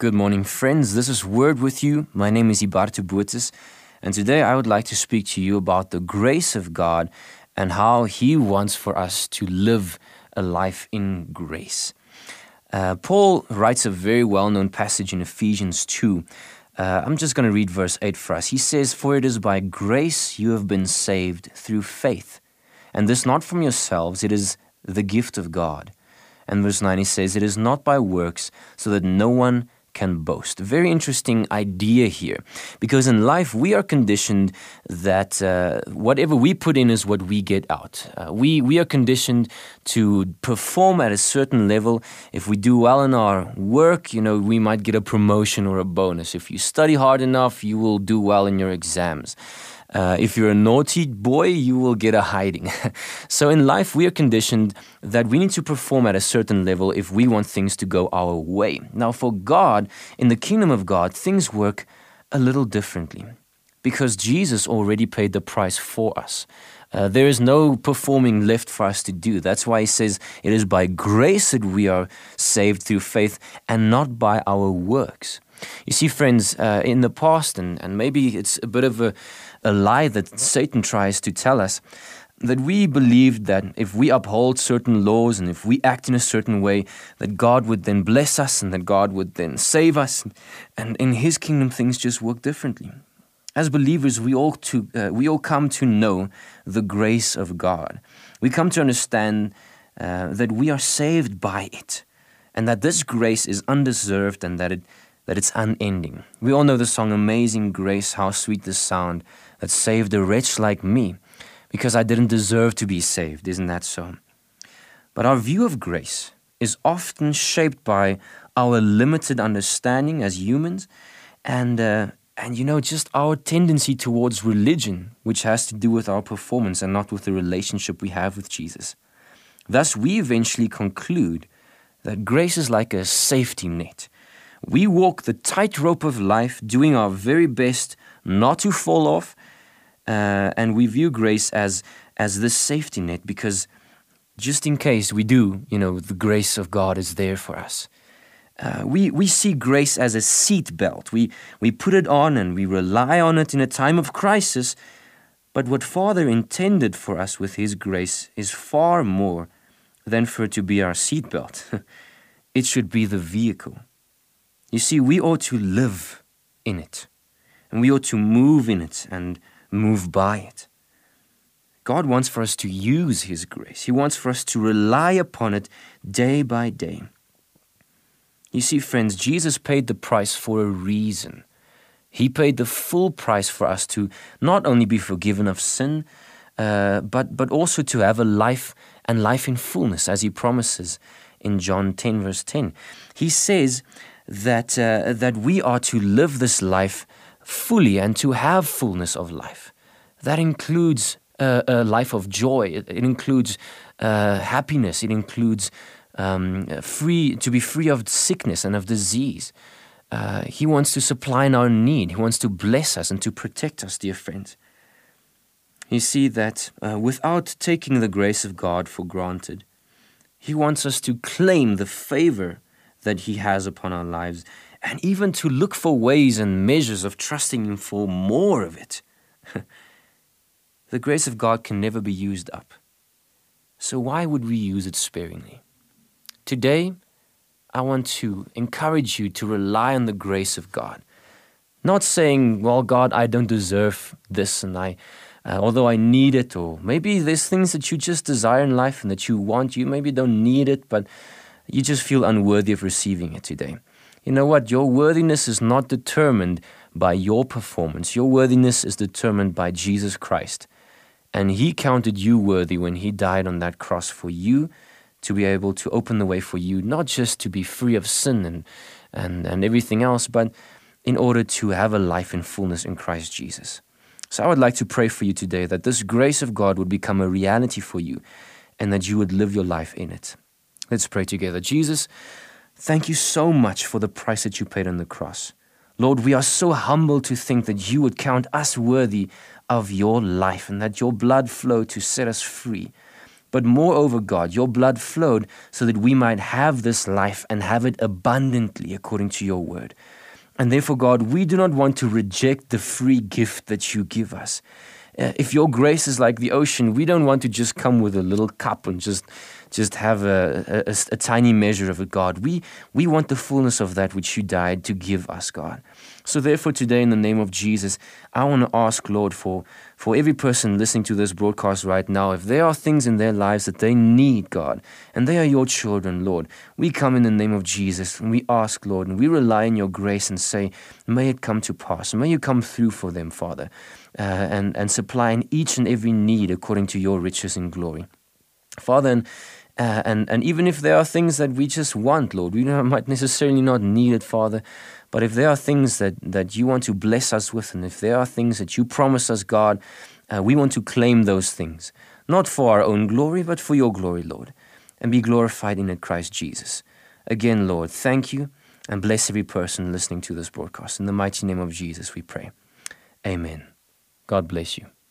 Good morning, friends. This is Word with you. My name is Ibartu Boetes, and today I would like to speak to you about the grace of God and how He wants for us to live a life in grace. Paul writes a very well-known passage in Ephesians 2. I'm just going to read verse 8 for us. He says, "For it is by grace you have been saved through faith, and this not from yourselves, it is the gift of God." And verse 9 he says, "It is not by works, so that no one can boast." A very interesting idea here, because in life we are conditioned that whatever we put in is what we get out. We are conditioned to perform at a certain level. If we do well in our work, we might get a promotion or a bonus. If you study hard enough, you will do well in your exams. If you're a naughty boy, you will get a hiding. So in life, we are conditioned that we need to perform at a certain level if we want things to go our way. Now, for God, in the kingdom of God, things work a little differently because Jesus already paid the price for us. There is no performing left for us to do. That's why he says it is by grace that we are saved through faith and not by our works. You see, friends, in the past, and maybe it's a bit of a lie that Satan tries to tell us, that we believed that if we uphold certain laws and if we act in a certain way, that God would then bless us and that God would then save us. And in His kingdom, things just work differently. As believers, we all come to know the grace of God. We come to understand that we are saved by it, and that this grace is undeserved and that it's unending. We all know the song, "Amazing Grace, how sweet the sound that saved a wretch like me," because I didn't deserve to be saved. Isn't that so? But our view of grace is often shaped by our limited understanding as humans and just our tendency towards religion, which has to do with our performance and not with the relationship we have with Jesus. Thus, we eventually conclude that grace is like a safety net. We walk the tightrope of life, doing our very best not to fall off, and we view grace as this safety net because just in case we do, the grace of God is there for us. We see grace as a seat belt. We put it on and we rely on it in a time of crisis, but what Father intended for us with His grace is far more than for it to be our seat belt. It should be the vehicle. You see, we ought to live in it, and we ought to move in it and move by it. God wants for us to use His grace. He wants for us to rely upon it day by day. You see, friends, Jesus paid the price for a reason. He paid the full price for us to not only be forgiven of sin, but also to have a life and life in fullness, as He promises in John 10, verse 10. He says that we are to live this life fully and to have fullness of life. That includes a life of joy. It includes happiness. It includes to be free of sickness and of disease. He wants to supply our need. He wants to bless us and to protect us, dear friends. You see that without taking the grace of God for granted, He wants us to claim the favor that He has upon our lives, and even to look for ways and measures of trusting Him for more of it. The grace of God can never be used up. So why would we use it sparingly? Today, I want to encourage you to rely on the grace of God. Not saying, "Well, God, I don't deserve this, and although I need it," or maybe there's things that you just desire in life and that you want. You maybe don't need it, but you just feel unworthy of receiving it today. You know what? Your worthiness is not determined by your performance. Your worthiness is determined by Jesus Christ. And He counted you worthy when He died on that cross for you to be able to open the way for you, not just to be free of sin and everything else, but in order to have a life in fullness in Christ Jesus. So I would like to pray for you today that this grace of God would become a reality for you and that you would live your life in it. Let's pray together. Jesus, thank you so much for the price that you paid on the cross. Lord, we are so humbled to think that you would count us worthy of your life and that your blood flowed to set us free. But moreover, God, your blood flowed so that we might have this life and have it abundantly according to your word. And therefore, God, we do not want to reject the free gift that you give us. If your grace is like the ocean, we don't want to just come with a little cup and just have a tiny measure of it, God. We want the fullness of that which you died to give us, God. So therefore today, in the name of Jesus, I want to ask, Lord, for every person listening to this broadcast right now, if there are things in their lives that they need, God, and they are your children, Lord, we come in the name of Jesus and we ask, Lord, and we rely on your grace and say, may it come to pass. May you come through for them, Father, and supply in each and every need according to your riches and glory. Father, and even if there are things that we just want, Lord, we might necessarily not need it, Father, but if there are things that you want to bless us with, and if there are things that you promise us, God, we want to claim those things, not for our own glory, but for your glory, Lord, and be glorified in it, Christ Jesus. Again, Lord, thank you, and bless every person listening to this broadcast. In the mighty name of Jesus, we pray. Amen. God bless you.